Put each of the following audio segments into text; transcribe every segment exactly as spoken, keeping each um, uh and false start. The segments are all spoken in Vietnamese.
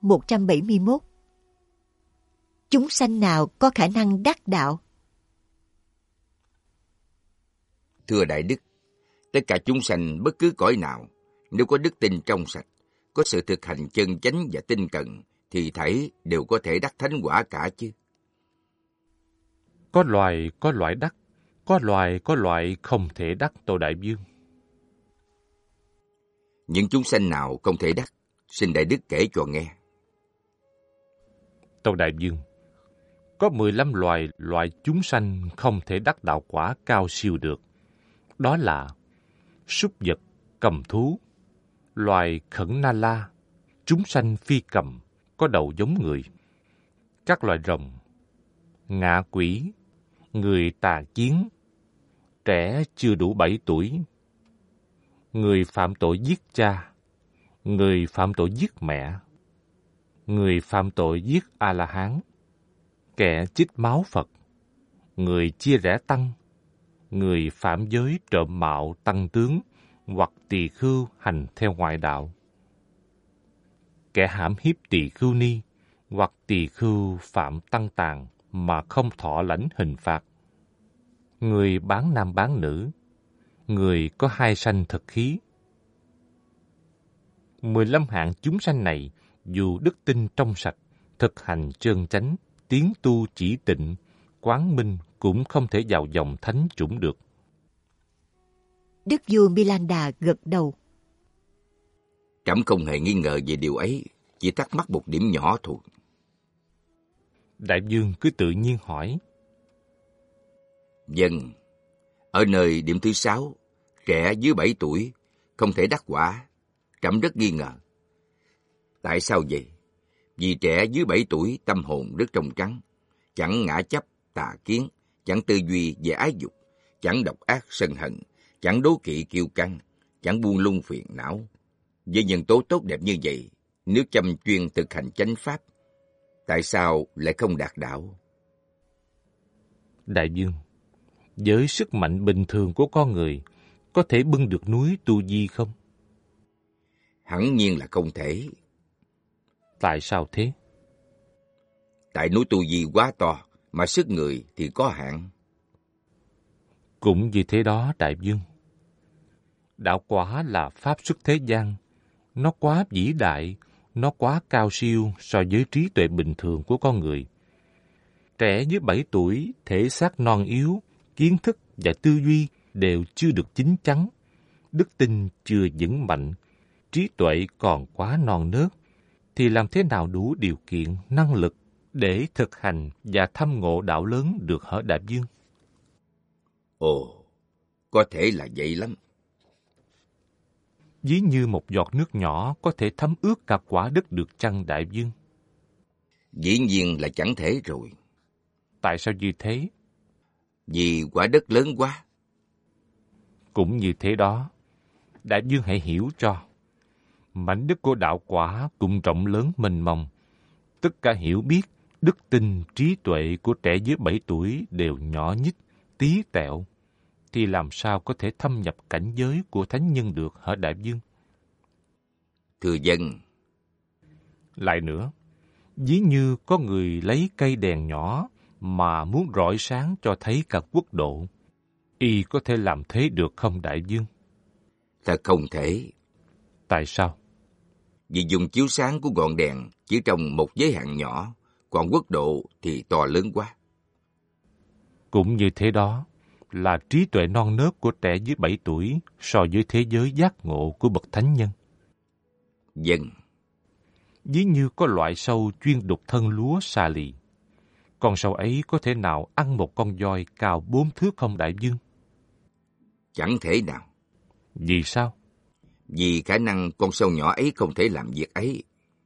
một trăm bảy mươi mốt. Chúng sanh nào có khả năng đắc đạo? Thưa Đại Đức, tất cả chúng sanh bất cứ cõi nào, nếu có đức tin trong sạch, có sự thực hành chân chánh và tinh cần, thì thảy đều có thể đắc thánh quả cả chứ. Có loài có loại đắc, có loài có loại không thể đắc, Tâu Đại Vương. Những chúng sanh nào không thể đắc, xin Đại Đức kể cho nghe. Tâu Đại Vương, có mười lăm loài loại chúng sanh không thể đắc đạo quả cao siêu được. Đó là súc vật, cầm thú, loài khẩn na la, chúng sanh phi cầm, có đầu giống người, các loài rồng, ngạ quỷ, người tà chiến, trẻ chưa đủ bảy tuổi, người phạm tội giết cha, người phạm tội giết mẹ, người phạm tội giết A-la-hán, kẻ chích máu Phật, người chia rẽ tăng, người phạm giới trộm mạo tăng tướng hoặc tỳ khưu hành theo ngoại đạo, kẻ hãm hiếp tỳ khưu ni hoặc tỳ khưu phạm tăng tàn mà không thọ lãnh hình phạt, người bán nam bán nữ, người có hai sanh thực khí. Mười lăm hạng chúng sanh này, dù đức tin trong sạch, thực hành trơn chánh, tiến tu chỉ tịnh, quán minh, cũng không thể vào dòng thánh chủng được. Đức vua Milanda gật đầu. Trẫm không hề nghi ngờ về điều ấy, chỉ thắc mắc một điểm nhỏ thôi. Đại vương cứ tự nhiên hỏi. Vâng, ở nơi điểm thứ sáu, trẻ dưới bảy tuổi không thể đắc quả, trẫm rất nghi ngờ. Tại sao vậy? Vì trẻ dưới bảy tuổi tâm hồn rất trong trắng, chẳng ngã chấp, tà kiến, chẳng tư duy về ái dục, chẳng độc ác sân hận, chẳng đố kỵ kiêu căng, chẳng buông lung phiền não. Với nhân tố tốt đẹp như vậy, nếu chăm chuyên thực hành chánh pháp, tại sao lại không đạt đạo? Đại vương, với sức mạnh bình thường của con người, có thể bưng được núi Tu Di không? Hẳn nhiên là không thể. Tại sao thế? Tại núi Tu Di quá to, mà sức người thì có hạn. Cũng như thế đó, đại vương. Đạo quả là pháp xuất thế gian. Nó quá vĩ đại, nó quá cao siêu so với trí tuệ bình thường của con người. Trẻ dưới bảy tuổi, thể xác non yếu, kiến thức và tư duy đều chưa được chín chắn, đức tin chưa vững mạnh, trí tuệ còn quá non nớt, thì làm thế nào đủ điều kiện, năng lực để thực hành và thâm ngộ đạo lớn được hả đại vương? Ồ, có thể là vậy lắm. Ví như một giọt nước nhỏ có thể thấm ướt cả quả đất được chăng đại vương? Dĩ nhiên là chẳng thể rồi. Tại sao như thế? Vì quả đất lớn quá. Cũng như thế đó. Đại vương hãy hiểu cho. Mảnh đất của đạo quả cũng rộng lớn mênh mông. Tất cả hiểu biết, đức tin, trí tuệ của trẻ dưới bảy tuổi đều nhỏ nhít, tí tẹo. Thì làm sao có thể thâm nhập cảnh giới của thánh nhân được hả đại vương? Thưa dân. Lại nữa, ví như có người lấy cây đèn nhỏ mà muốn rọi sáng cho thấy cả quốc độ. Y có thể làm thế được không đại vương? Thật không thể. Tại sao? Vì dùng chiếu sáng của ngọn đèn chỉ trong một giới hạn nhỏ, còn quốc độ thì to lớn quá. Cũng như thế đó, là trí tuệ non nớt của trẻ dưới bảy tuổi so với thế giới giác ngộ của bậc thánh nhân. Dân. Ví như có loại sâu chuyên đục thân lúa xà lì. Con sâu ấy có thể nào ăn một con voi cao bốn thước không đại vương? Chẳng thể nào. Vì sao? Vì khả năng con sâu nhỏ ấy không thể làm việc ấy.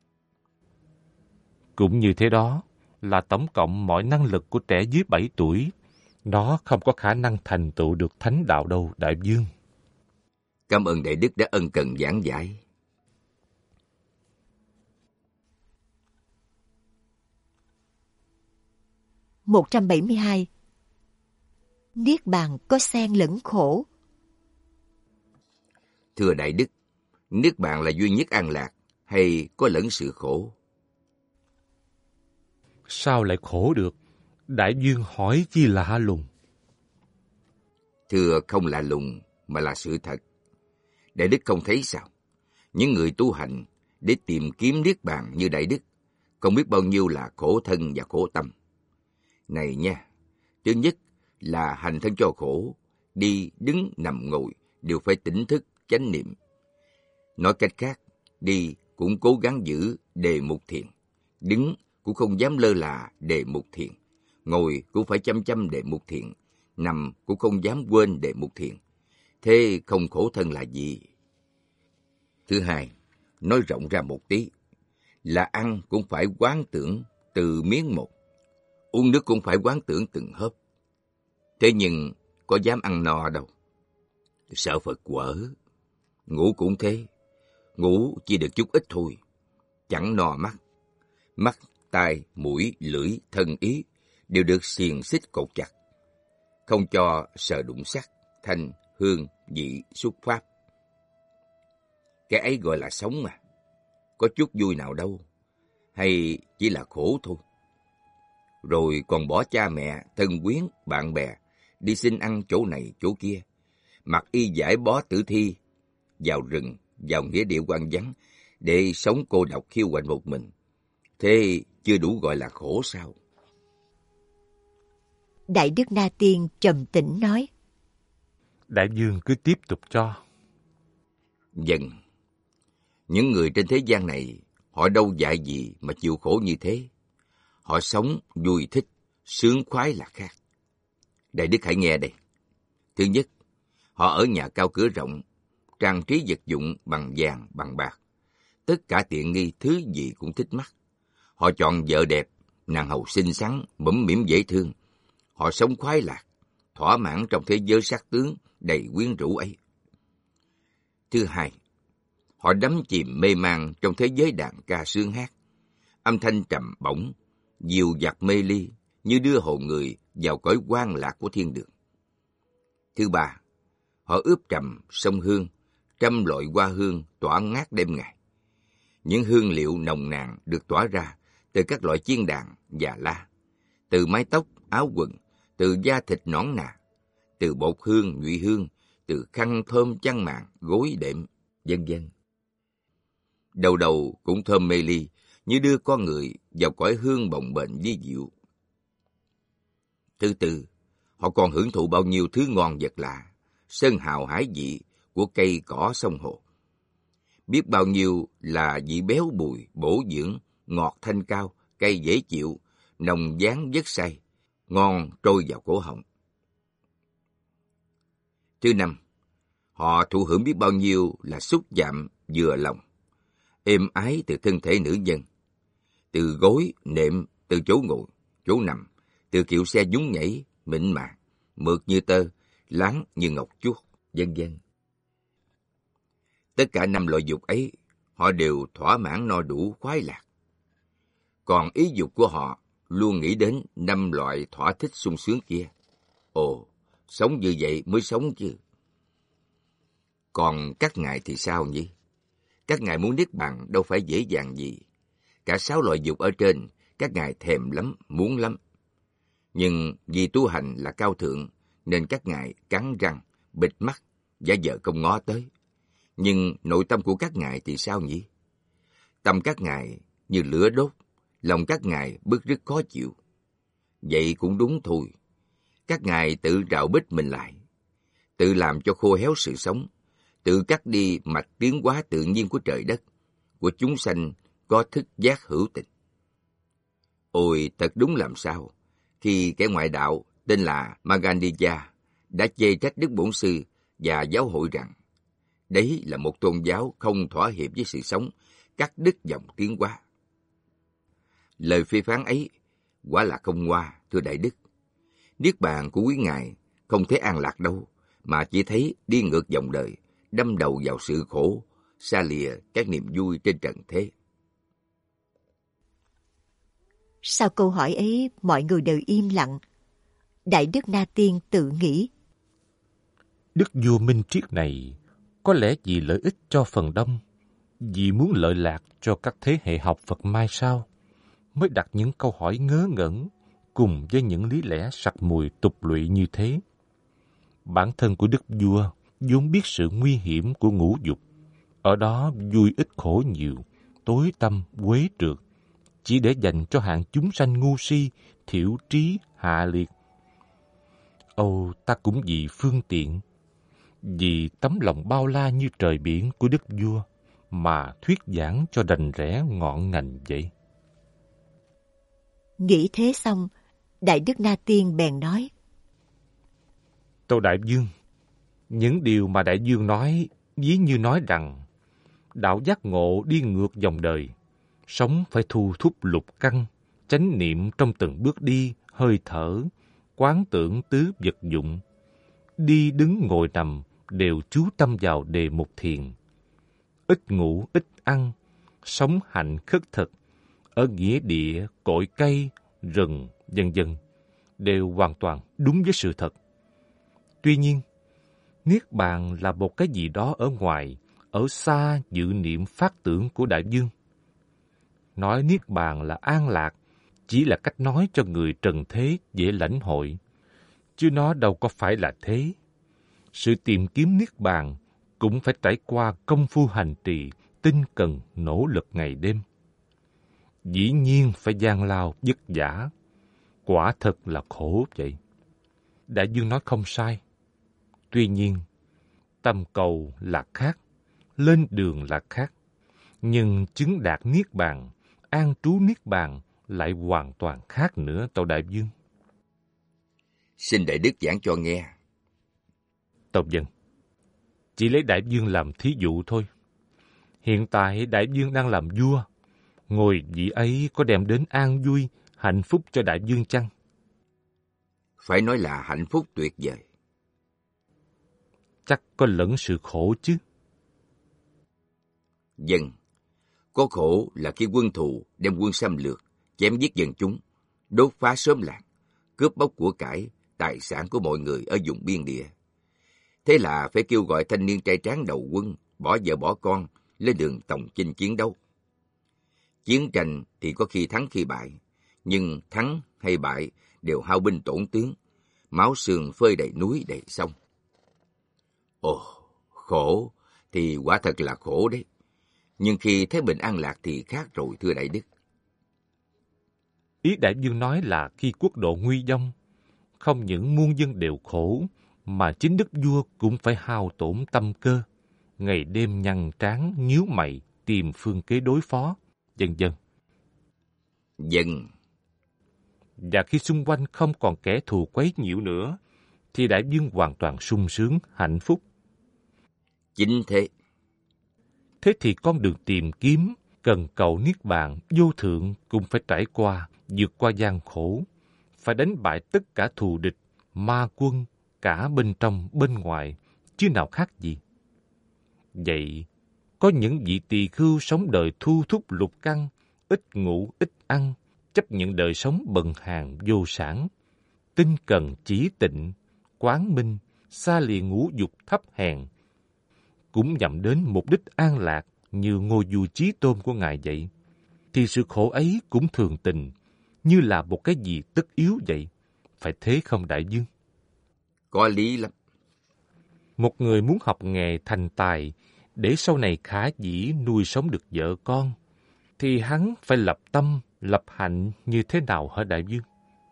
Cũng như thế đó, là tổng cộng mọi năng lực của trẻ dưới bảy tuổi, nó không có khả năng thành tựu được thánh đạo đâu, đại vương. Cảm ơn Đại Đức đã ân cần giảng giải. một trăm bảy mươi hai. Niết bàn có xen lẫn khổ. Thưa Đại Đức, Niết bàn là duy nhất an lạc hay có lẫn sự khổ? sao lại khổ được? Đại Dương hỏi chi lạ lùng. Thưa, không lạ lùng mà là sự thật. Đại Đức không thấy sao? Những người tu hành để tìm kiếm niết bàn như Đại Đức, không biết bao nhiêu là khổ thân và khổ tâm. Này nha, thứ nhất là hành thân cho khổ, đi, đứng, nằm, ngồi đều phải tỉnh thức, chánh niệm. Nói cách khác, đi cũng cố gắng giữ đề mục thiền, đứng cũng không dám lơ là đề mục thiền, ngồi cũng phải chăm chăm đề mục thiền, nằm cũng không dám quên đề mục thiền. Thế không khổ thân là gì? Thứ hai, nói rộng ra một tí, là ăn cũng phải quán tưởng từ miếng một, uống nước cũng phải quán tưởng từng hớp. Thế nhưng có dám ăn no đâu, sợ Phật quở. Ngủ cũng thế, ngủ chỉ được chút ít thôi, chẳng no mắt. Mắt, tai, mũi, lưỡi, thân ý đều được xiềng xích cột chặt, không cho sờ đụng sắc, thanh, hương, vị, xúc pháp. Cái ấy gọi là sống mà, có chút vui nào đâu, hay chỉ là khổ thôi. Rồi còn bỏ cha mẹ, thân quyến, bạn bè, đi xin ăn chỗ này chỗ kia, mặc y giải bó tử thi, vào rừng, vào nghĩa địa hoang vắng, để sống cô độc khiêu quạnh một mình. Thế chưa đủ gọi là khổ sao? Đại Đức Na Tiên trầm tĩnh nói. Đại Dương cứ tiếp tục cho. Vâng. Những người trên thế gian này, họ đâu dạy gì mà chịu khổ như thế. Họ sống vui thích, sướng khoái là khác. Đại Đức hãy nghe đây. Thứ nhất, họ ở nhà cao cửa rộng, trang trí vật dụng bằng vàng, bằng bạc. Tất cả tiện nghi, thứ gì cũng thích mắt. Họ chọn vợ đẹp, nàng hầu xinh xắn, mũm mĩm dễ thương. Họ sống khoái lạc, thỏa mãn trong thế giới sắc tướng đầy quyến rũ ấy. Thứ hai, họ đắm chìm mê man trong thế giới đàn ca sướng hát. Âm thanh trầm bổng, dịu dặt mê ly, như đưa hồn người vào cõi hoang lạc của thiên đường. Thứ ba, họ ướp trầm sông hương, trăm loại hoa hương tỏa ngát đêm ngày. Những hương liệu nồng nàn được tỏa ra từ các loại chiên đàn và la, từ mái tóc, áo quần, từ da thịt nõn nà, từ bột hương, nhụy hương, từ khăn thơm chăn màn, gối đệm, vân vân. Đầu đầu cũng thơm mê ly, như đưa con người vào cõi hương bồng bềnh vi diệu. Thứ tư, họ còn hưởng thụ bao nhiêu thứ ngon vật lạ, sơn hào hải vị của cây cỏ sông hồ. Biết bao nhiêu là vị béo bùi, bổ dưỡng, ngọt thanh cao, cây dễ chịu, nồng dáng vất say, ngon trôi vào cổ họng. Thứ năm, họ thụ hưởng biết bao nhiêu là xúc chạm vừa lòng, êm ái từ thân thể nữ nhân, từ gối, nệm, từ chỗ ngồi, chỗ nằm, từ kiệu xe nhún nhảy, mịn màng, mượt như tơ, láng như ngọc chuốt, vân vân. Tất cả năm loại dục ấy, họ đều thỏa mãn no đủ khoái lạc. Còn ý dục của họ luôn nghĩ đến năm loại thỏa thích sung sướng kia. Ồ, sống như vậy mới sống chứ. Còn các ngài thì sao nhỉ? Các ngài muốn niết bàn đâu phải dễ dàng gì. Cả sáu loại dục ở trên, các ngài thèm lắm, muốn lắm. Nhưng vì tu hành là cao thượng, nên các ngài cắn răng, bịt mắt, giả vờ không ngó tới. Nhưng nội tâm của các ngài thì sao nhỉ? Tâm các ngài như lửa đốt, lòng các ngài bức rứt khó chịu. Vậy cũng đúng thôi. Các ngài tự rào bích mình lại, tự làm cho khô héo sự sống, tự cắt đi mạch tiến hóa tự nhiên của trời đất, của chúng sanh có thức giác hữu tình. Ôi, thật đúng làm sao, khi kẻ ngoại đạo tên là Magandiya đã chê trách Đức Bổn Sư và giáo hội rằng đấy là một tôn giáo không thỏa hiệp với sự sống, cắt đứt dòng tiến hóa. Lời phê phán ấy quả là không ngoa, thưa Đại Đức. Niết bàn của quý ngài không thấy an lạc đâu, mà chỉ thấy đi ngược dòng đời, đâm đầu vào sự khổ, xa lìa các niềm vui trên trần thế. Sau câu hỏi ấy, mọi người đều im lặng. Đại Đức Na Tiên tự nghĩ. Đức vua Minh Triết này có lẽ vì lợi ích cho phần đông, vì muốn lợi lạc cho các thế hệ học Phật mai sau, mới đặt những câu hỏi ngớ ngẩn cùng với những lý lẽ sặc mùi tục lụy như thế. Bản thân của đức vua vốn biết sự nguy hiểm của ngũ dục, ở đó vui ít khổ nhiều, tối tăm quế trượt, chỉ để dành cho hạng chúng sanh ngu si, thiểu trí, hạ liệt. Âu, ta cũng vì phương tiện, vì tấm lòng bao la như trời biển của đức vua mà thuyết giảng cho rành rẽ ngọn ngành vậy. Nghĩ thế xong, Đại Đức Na Tiên bèn nói: Tâu Đại Dương, những điều mà Đại Dương nói ví như nói rằng đạo giác ngộ đi ngược dòng đời, sống phải thu thúc lục căn, chánh niệm trong từng bước đi, hơi thở, quán tưởng tứ vật dụng, đi đứng ngồi nằm đều chú tâm vào đề mục thiền. Ít ngủ, ít ăn, sống hạnh khất thực, ở nghĩa địa, cội cây, rừng, vân vân đều hoàn toàn đúng với sự thật. Tuy nhiên, Niết Bàn là một cái gì đó ở ngoài, ở xa dự niệm phát tưởng của Đại Dương. Nói Niết Bàn là an lạc chỉ là cách nói cho người trần thế dễ lãnh hội, chứ nó đâu có phải là thế. Sự tìm kiếm Niết Bàn cũng phải trải qua công phu hành trì, tinh cần, nỗ lực ngày đêm. Dĩ nhiên phải gian lao, vất vả. Quả thật là khổ vậy. Đại Dương nói không sai. Tuy nhiên, tâm cầu là khác, lên đường là khác. Nhưng chứng đạt Niết Bàn, an trú Niết Bàn lại hoàn toàn khác nữa, Tâu Đại Dương. Xin Đại Đức giảng cho nghe. Tâu Dân, chỉ lấy Đại Dương làm thí dụ thôi. Hiện tại Đại Dương đang làm vua. Ngôi vị ấy có đem đến an vui, hạnh phúc cho Đại Dương chăng? Phải nói là hạnh phúc tuyệt vời. Chắc có lẫn sự khổ chứ. Dân, có khổ là khi quân thù đem quân xâm lược, chém giết dân chúng, đốt phá xóm làng, cướp bóc của cải, tài sản của mọi người ở vùng biên địa. Thế là phải kêu gọi thanh niên trai tráng đầu quân, bỏ vợ bỏ con, lên đường tổng chinh chiến đấu. Chiến tranh thì có khi thắng khi bại, nhưng thắng hay bại đều hao binh tổn tướng, máu xương phơi đầy núi đầy sông. Ồ, khổ thì quả thật là khổ đấy. Nhưng khi thấy bình an lạc thì khác rồi, thưa Đại Đức. Ý Đại Dương nói là khi quốc độ nguy vong, không những muôn dân đều khổ, mà chính đức vua cũng phải hao tổn tâm cơ, ngày đêm nhăn trán, nhíu mày, tìm phương kế đối phó, vân vân. Vâng. Và khi xung quanh không còn kẻ thù quấy nhiễu nữa, thì Đại Dương hoàn toàn sung sướng, hạnh phúc. Chính thế. Thế thì con đường tìm kiếm, cần cầu Niết Bàn vô thượng cũng phải trải qua, vượt qua gian khổ, phải đánh bại tất cả thù địch, ma quân, cả bên trong, bên ngoài, chứ nào khác gì. Vậy, có những vị tỳ khưu sống đời thu thúc lục căn, ít ngủ, ít ăn, chấp nhận đời sống bần hàn vô sản, tinh cần chỉ tịnh, quán minh, xa lìa ngũ dục thấp hèn, cũng nhằm đến mục đích an lạc như ngôi vua Chí Tôn của Ngài vậy, thì sự khổ ấy cũng thường tình, như là một cái gì tất yếu vậy. Phải thế không Đại Dương? Có lý lắm. Một người muốn học nghề thành tài để sau này khả dĩ nuôi sống được vợ con, thì hắn phải lập tâm, lập hạnh như thế nào hả Đại Dương?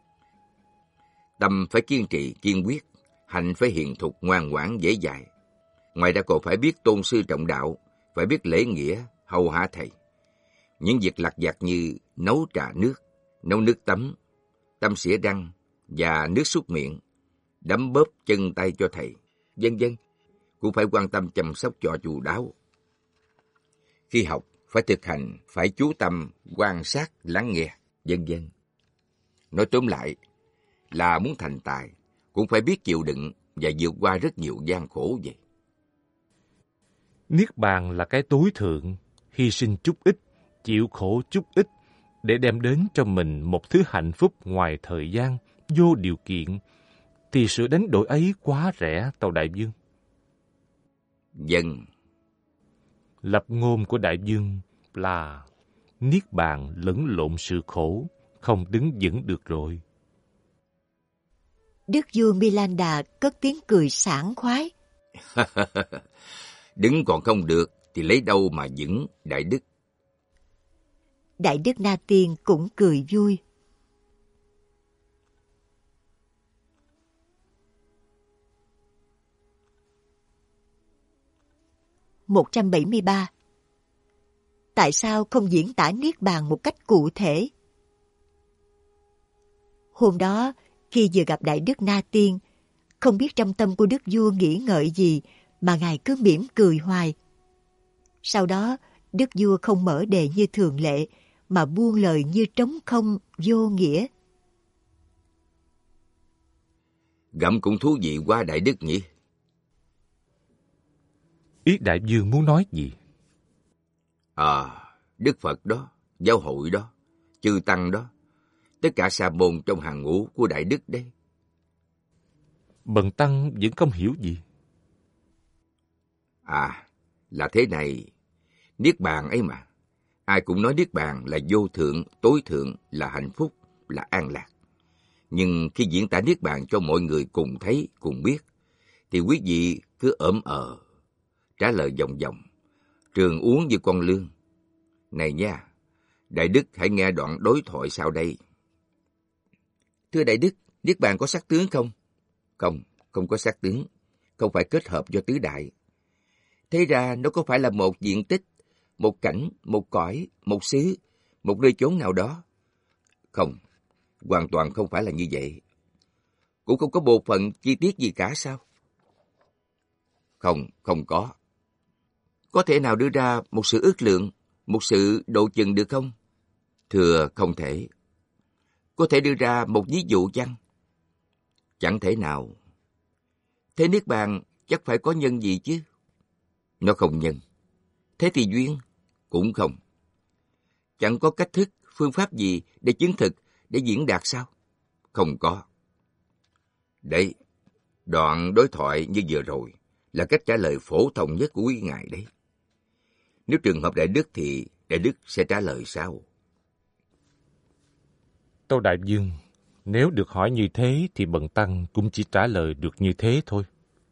Tâm phải kiên trì, kiên quyết, hạnh phải hiền thục, ngoan ngoãn, dễ dãi. Ngoài ra còn phải biết tôn sư trọng đạo, phải biết lễ nghĩa, hầu hạ thầy. Những việc lặt vặt như nấu trà nước, nấu nước tắm, tăm xỉa răng và nước súc miệng, đấm bóp chân tay cho thầy, vân vân, cũng phải quan tâm chăm sóc cho chu đáo. Khi học, phải thực hành, phải chú tâm, quan sát, lắng nghe, vân vân. Nói tóm lại là muốn thành tài, cũng phải biết chịu đựng và vượt qua rất nhiều gian khổ vậy. Niết Bàn là cái tối thượng, hy sinh chút ít, chịu khổ chút ít, để đem đến cho mình một thứ hạnh phúc ngoài thời gian, vô điều kiện, thì sự đánh đổi ấy quá rẻ, Tâu Đại Dương. Vâng. Lập ngôn của Đại Dương là Niết bàn lẫn lộn sự khổ, không đứng vững được rồi. Đức vua Milanda cất tiếng cười sảng khoái. Đứng còn không được thì lấy đâu mà vững, đại đức. Đại đức Na Tiên cũng cười vui. một trăm bảy mươi ba. Tại sao không diễn tả Niết bàn một cách cụ thể? Hôm đó, khi vừa gặp Đại đức Na Tiên, không biết trong tâm của Đức vua nghĩ ngợi gì mà Ngài cứ mỉm cười hoài. Sau đó, Đức vua không mở đề như thường lệ, mà buông lời như trống không, vô nghĩa. Gặm cũng thú vị quá đại đức nhỉ? Ý đại vương muốn nói gì? À, Đức Phật đó, giáo hội đó, chư tăng đó, tất cả sa môn trong hàng ngũ của đại đức đấy. Bần tăng vẫn không hiểu gì. À, là thế này, Niết bàn ấy mà. Ai cũng nói Niết bàn là vô thượng, tối thượng, là hạnh phúc, là an lạc. Nhưng khi diễn tả Niết bàn cho mọi người cùng thấy, cùng biết, thì quý vị cứ ỡm ờ, trả lời vòng vòng, trường uống như con lươn. Này nha, đại đức hãy nghe đoạn đối thoại sau đây. Thưa đại đức, Niết bàn có sắc tướng không? Không, không có sắc tướng, không phải kết hợp do tứ đại. Thế ra nó có phải là một diện tích, một cảnh, một cõi, một xứ, một nơi chốn nào đó? Không, hoàn toàn không phải là như vậy. Cũng không có bộ phận chi tiết gì cả sao? Không, không có. Có thể nào đưa ra một sự ước lượng, một sự độ chừng được không? Thưa, không thể. Có thể đưa ra một ví dụ chăng? Chẳng thể nào. Thế Niết bàn chắc phải có nhân gì chứ? Nó không nhân. Thế thì duyên? Cũng không. Chẳng có cách thức, phương pháp gì để chứng thực, để diễn đạt sao? Không có. Đấy, đoạn đối thoại như vừa rồi là cách trả lời phổ thông nhất của quý ngài đấy. Nếu trường hợp đại đức thì đại đức sẽ trả lời sao? Tâu đại vương, nếu được hỏi như thế thì bần tăng cũng chỉ trả lời được như thế thôi.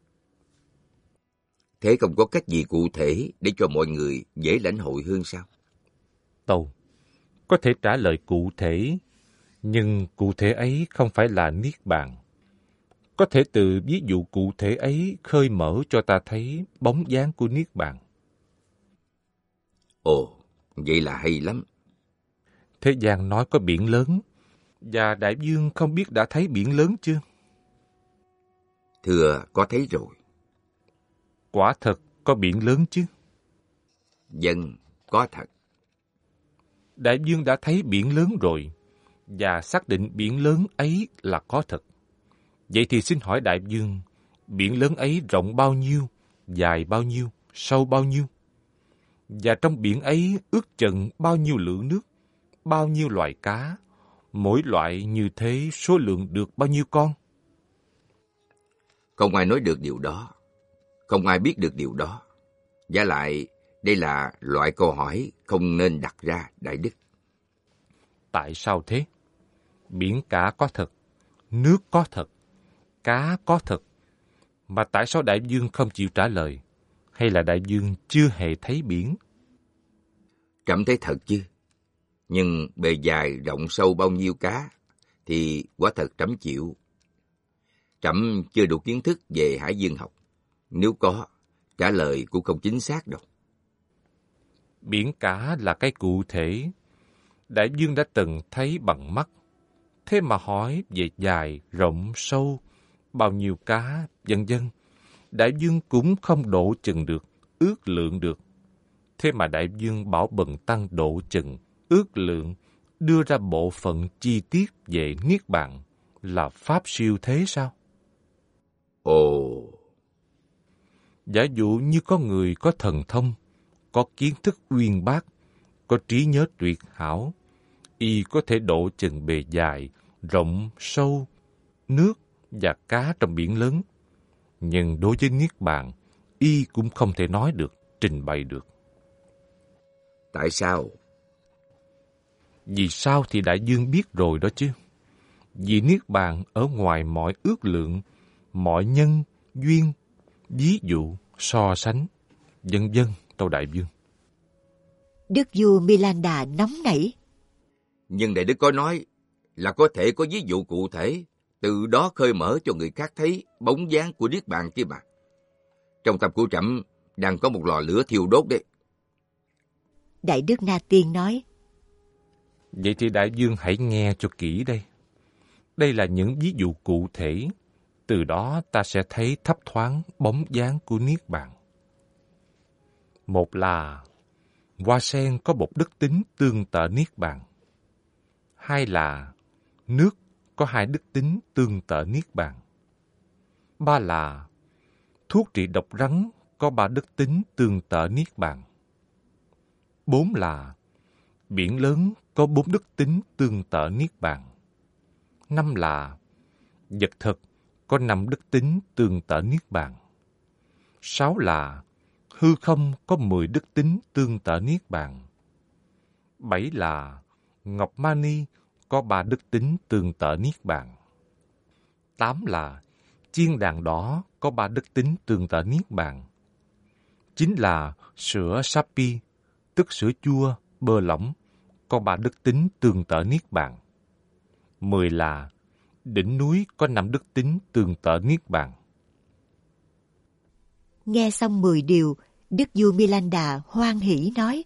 Thế không có cách gì cụ thể để cho mọi người dễ lãnh hội hơn sao? Tâu, có thể trả lời cụ thể, nhưng cụ thể ấy không phải là Niết bàn. Có thể từ ví dụ cụ thể ấy khơi mở cho ta thấy bóng dáng của Niết bàn. Ồ, vậy là hay lắm. Thế gian nói có biển lớn, và đại vương không biết đã thấy biển lớn chưa? Thưa, có thấy rồi. Quả thật có biển lớn chứ? Dân, có thật. Đại vương đã thấy biển lớn rồi, và xác định biển lớn ấy là có thật. Vậy thì xin hỏi đại vương, biển lớn ấy rộng bao nhiêu, dài bao nhiêu, sâu bao nhiêu? Và trong biển ấy ước chừng bao nhiêu lượng nước, bao nhiêu loài cá, mỗi loại như thế số lượng được bao nhiêu con? Không ai nói được điều đó. Không ai biết được điều đó. Và lại, đây là loại câu hỏi không nên đặt ra, đại đức. Tại sao thế? Biển cả có thật, nước có thật, cá có thật. Mà tại sao đại vương không chịu trả lời? Hay là đại vương chưa hề thấy biển? Trẫm thấy thật chứ. Nhưng bề dài rộng sâu bao nhiêu cá thì quả thật trẫm chịu. Trẫm chưa đủ kiến thức về hải dương học. Nếu có, trả lời cũng không chính xác đâu. Biển cả là cái cụ thể. Đại vương đã từng thấy bằng mắt. Thế mà hỏi về dài, rộng, sâu, bao nhiêu cá, vân vân, đại vương cũng không độ chừng được, ước lượng được. Thế mà đại vương bảo bần tăng độ chừng, ước lượng, đưa ra bộ phận chi tiết về Niết bàn là pháp siêu thế sao? Ồ! Giả dụ như có người có thần thông, có kiến thức uyên bác, có trí nhớ tuyệt hảo, y có thể độ chừng bề dài, rộng, sâu, nước và cá trong biển lớn. Nhưng đối với Niết bàn, y cũng không thể nói được, trình bày được. Tại sao? Vì sao thì đại dương biết rồi đó chứ? Vì Niết Bàn ở ngoài mọi ước lượng, mọi nhân, duyên, ví dụ, so sánh, vân vân, tâu đại vương. Đức vua Milanda nóng nảy. Nhưng Đại Đức có nói là có thể có ví dụ cụ thể, từ đó khơi mở cho người khác thấy bóng dáng của Niết Bàn kia mà. Trong tâm của trẫm đang có một lò lửa thiêu đốt đấy. Đại Đức Na Tiên nói. Vậy thì đại vương hãy nghe cho kỹ đây. Đây là những ví dụ cụ thể, từ đó ta sẽ thấy thấp thoáng bóng dáng của Niết Bàn. Một là hoa sen có một đức tính tương tự Niết Bàn. Hai là nước có hai đức tính tương tự Niết Bàn. Ba là thuốc trị độc rắn có ba đức tính tương tự Niết Bàn. Bốn là biển lớn có bốn đức tính tương tự Niết Bàn. Năm là vật thực có năm đức tính tương tự Niết Bàn. Sáu là hư không có mười đức tính tương tự Niết Bàn. Bảy là ngọc mani có ba đức tính tương tự Niết Bàn. Tám là chiên đàn đỏ có ba đức tính tương tự Niết Bàn. Chín là sữa sapi, tức sữa chua, bơ lỏng, có ba đức tính tương tự Niết Bàn. Mười là đỉnh núi có năm đức tính tương tự Niết Bàn. Nghe xong mười điều, Đức vua Milanda hoan hỉ nói.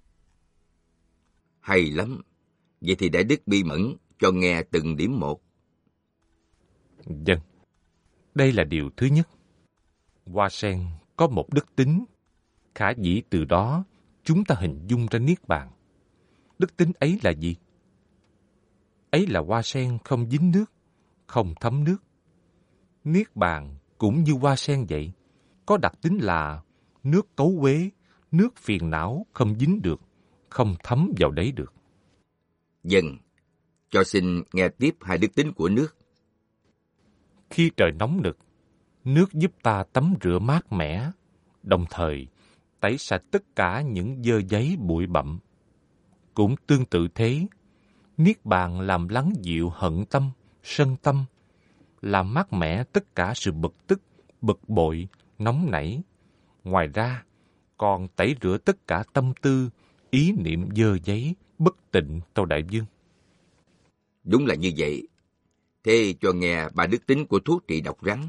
Hay lắm. Vậy thì Đại Đức bi mẫn cho nghe từng điểm một. Vâng. Đây là điều thứ nhất. Hoa sen có một đức tính, khả dĩ từ đó chúng ta hình dung ra Niết Bàn. Đức tính ấy là gì? Ấy là hoa sen không dính nước, không thấm nước. Niết Bàn cũng như hoa sen vậy, có đặc tính là nước cấu uế, nước phiền não không dính được, không thấm vào đấy được. Vâng, cho xin nghe tiếp hai đức tính của nước. Khi trời nóng nực, nước giúp ta tắm rửa mát mẻ, đồng thời tẩy sạch tất cả những dơ giấy bụi bặm. Cũng tương tự thế, Niết Bàn làm lắng dịu hận tâm, sân tâm, làm mát mẻ tất cả sự bực tức, bực bội, nóng nảy. Ngoài ra, còn tẩy rửa tất cả tâm tư, ý niệm dơ giấy, bất tịnh, tâu đại vương. Đúng là như vậy. Thế cho nghe ba đức tính của thuốc trị độc rắn.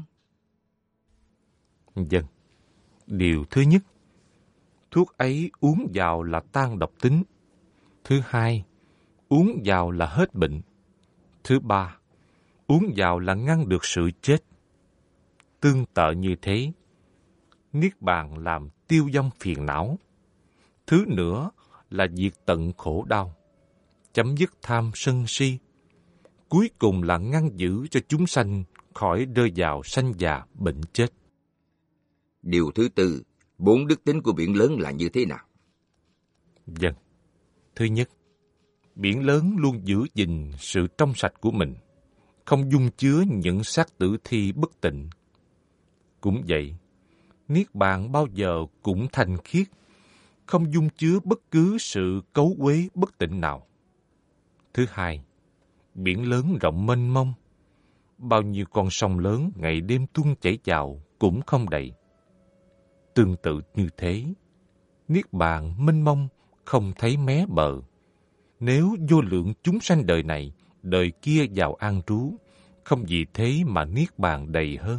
Vâng. Điều thứ nhất, thuốc ấy uống vào là tan độc tính. Thứ hai, uống vào là hết bệnh. Thứ ba, uống vào là ngăn được sự chết. Tương tự như thế, Niết Bàn làm tiêu vong phiền não. Thứ nữa là diệt tận khổ đau, chấm dứt tham sân si. Cuối cùng là ngăn giữ cho chúng sanh khỏi rơi vào sanh già bệnh chết. Điều thứ tư, bốn đức tính của biển lớn là như thế nào? Vâng. Thứ nhất, biển lớn luôn giữ gìn sự trong sạch của mình, không dung chứa những xác tử thi bất tịnh. Cũng vậy, Niết Bàn bao giờ cũng thanh khiết, không dung chứa bất cứ sự cấu uế bất tịnh nào. Thứ hai, biển lớn rộng mênh mông, bao nhiêu con sông lớn ngày đêm tuôn chảy vào cũng không đầy. Tương tự như thế, Niết Bàn mênh mông không thấy mé bờ. Nếu vô lượng chúng sanh đời này, đời kia vào an trú, không vì thế mà Niết Bàn đầy hơn.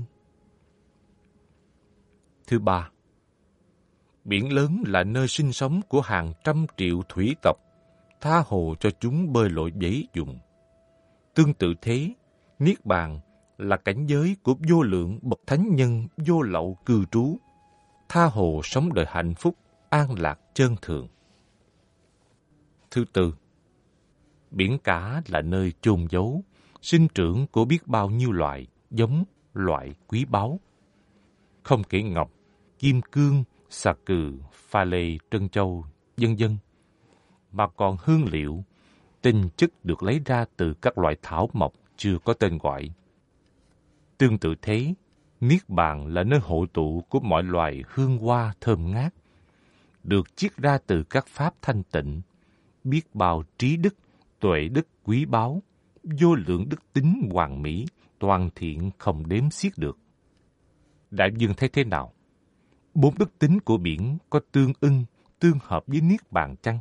Thứ ba, biển lớn là nơi sinh sống của hàng trăm triệu thủy tộc, tha hồ cho chúng bơi lội dễ dùng. Tương tự thế, Niết Bàn là cảnh giới của vô lượng bậc thánh nhân vô lậu cư trú, tha hồ sống đời hạnh phúc, an lạc chân thường. Thứ tư, biển cả là nơi chôn giấu, sinh trưởng của biết bao nhiêu loại, giống, loại quý báu. Không kể ngọc, kim cương, xà cừ, pha lê, trân châu, vân vân, mà còn hương liệu, tinh chất được lấy ra từ các loại thảo mộc chưa có tên gọi. Tương tự thế, Niết Bàn là nơi hội tụ của mọi loài hương hoa thơm ngát, được chiết ra từ các pháp thanh tịnh, biết bao trí đức, tuệ đức quý báu, vô lượng đức tính hoàn mỹ, toàn thiện không đếm xiết được. Đại dương thấy thế nào? Bốn đức tính của biển có tương ưng, tương hợp với Niết Bàn chăng?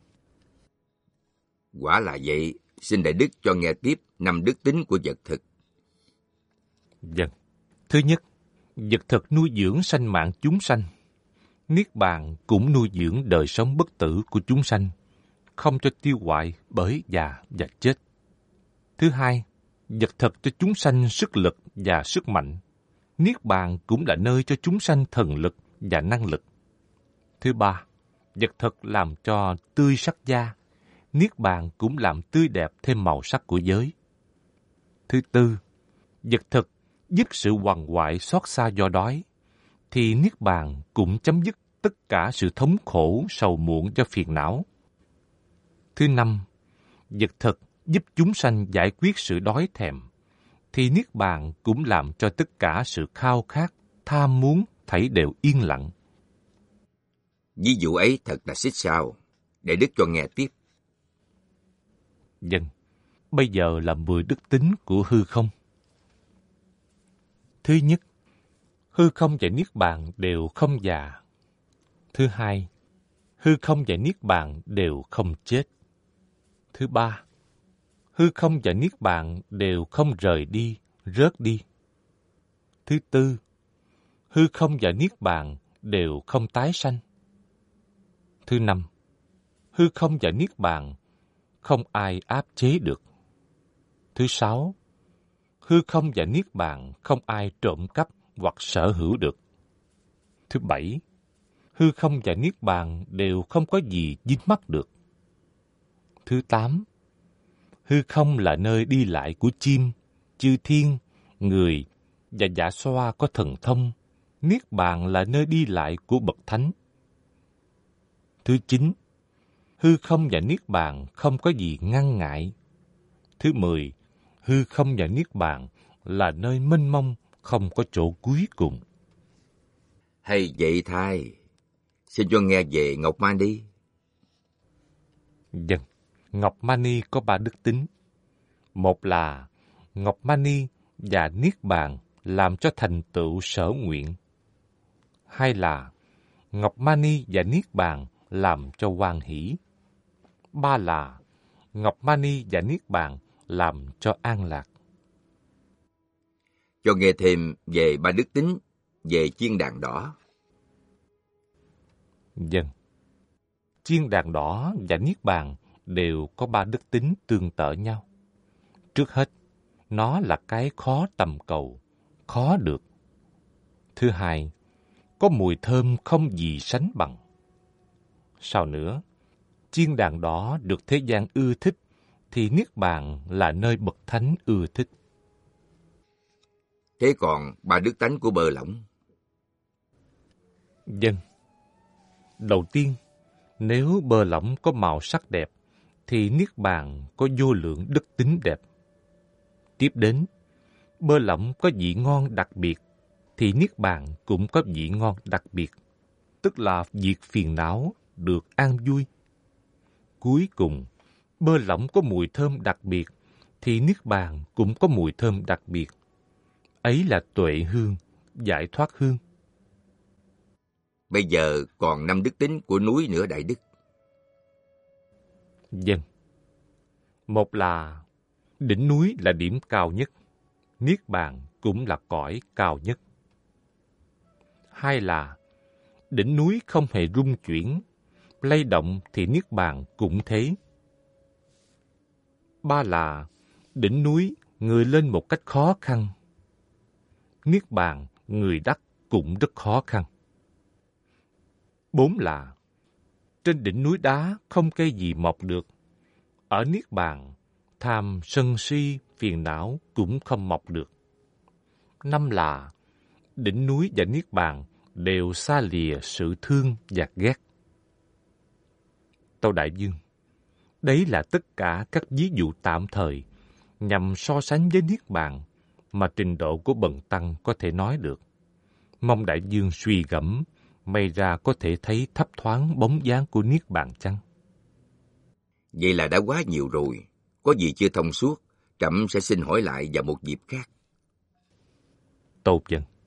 Quả là vậy, xin Đại Đức cho nghe tiếp năm đức tính của vật thực. Vâng. Thứ nhất, vật thực nuôi dưỡng sanh mạng chúng sanh. Niết Bàn cũng nuôi dưỡng đời sống bất tử của chúng sanh, không cho tiêu hoại bởi già và chết. Thứ hai, vật thực cho chúng sanh sức lực và sức mạnh. Niết Bàn cũng là nơi cho chúng sanh thần lực và năng lực. Thứ ba, vật thực làm cho tươi sắc da. Niết Bàn cũng làm tươi đẹp thêm màu sắc của giới. Thứ tư, vật thực dứt sự quằn quại xót xa do đói, thì Niết Bàn cũng chấm dứt tất cả sự thống khổ sầu muộn do phiền não. Thứ năm, vật thực giúp chúng sanh giải quyết sự đói thèm, thì Niết Bàn cũng làm cho tất cả sự khao khát, tham muốn thảy đều yên lặng. Ví dụ ấy thật là xích sao. Đại Đức cho nghe tiếp. Vâng, bây giờ là mười đức tính của hư không. Thứ nhất, hư không và Niết Bàn đều không già. Thứ hai, hư không và Niết Bàn đều không chết. Thứ ba, hư không và Niết Bàn đều không rời đi, rớt đi. Thứ tư, hư không và Niết Bàn đều không tái sanh. Thứ năm, hư không và Niết Bàn không ai áp chế được. Thứ sáu, hư không và Niết Bàn không ai trộm cắp hoặc sở hữu được. Thứ bảy, hư không và Niết Bàn đều không có gì dính mắc được. Thứ tám, hư không là nơi đi lại của chim, chư thiên, người và dạ xoa có thần thông. Niết Bàn là nơi đi lại của bậc thánh. Thứ chín, hư không và Niết Bàn không có gì ngăn ngại. Thứ mười, hư không và Niết Bàn là nơi mênh mông, không có chỗ cuối cùng. Hay vậy thay, xin cho nghe về Ngọc Mani. Vâng, Ngọc Mani có ba đức tính. Một là Ngọc Mani và Niết Bàn làm cho thành tựu sở nguyện. Hai là Ngọc Mani và Niết Bàn làm cho hoan hỷ. Ba là Ngọc Mani và Niết Bàn làm cho an lạc. Cho nghe thêm về ba đức tính về chiên đàn đỏ. Vâng. Chiên đàn đỏ và Niết Bàn đều có ba đức tính tương tự nhau. Trước hết, nó là cái khó tầm cầu, khó được. Thứ hai, có mùi thơm không gì sánh bằng. Sau nữa, chiên đàn đỏ được thế gian ưa thích, thì Niết Bàn là nơi bậc thánh ưa thích. Thế còn ba đức tánh của bơ lỏng? Vâng. Đầu tiên, nếu bơ lỏng có màu sắc đẹp, thì Niết Bàn có vô lượng đức tính đẹp. Tiếp đến, bơ lỏng có vị ngon đặc biệt, thì Niết Bàn cũng có vị ngon đặc biệt, tức là diệt phiền não, được an vui. Cuối cùng, bơ lỏng có mùi thơm đặc biệt, thì Niết Bàn cũng có mùi thơm đặc biệt. Ấy là tuệ hương, giải thoát hương. Bây giờ còn năm đức tính của núi nữa Đại Đức. Vâng. Một là đỉnh núi là điểm cao nhất, Niết Bàn cũng là cõi cao nhất. Hai là đỉnh núi không hề rung chuyển, lay động thì Niết Bàn cũng thế. Ba là đỉnh núi người lên một cách khó khăn, Niết Bàn người đắc cũng rất khó khăn. Bốn là trên đỉnh núi đá không cây gì mọc được, ở Niết Bàn tham sân si phiền não cũng không mọc được. Năm là đỉnh núi và Niết Bàn đều xa lìa sự thương và ghét. Tâu Đại Dương, đấy là tất cả các ví dụ tạm thời nhằm so sánh với Niết Bàn mà trình độ của bần tăng có thể nói được. Mong Đại Dương suy gẫm, may ra có thể thấy thấp thoáng bóng dáng của Niết Bàn chăng? Vậy là đã quá nhiều rồi. Có gì chưa thông suốt, trẫm sẽ xin hỏi lại vào một dịp khác. Tốt dân.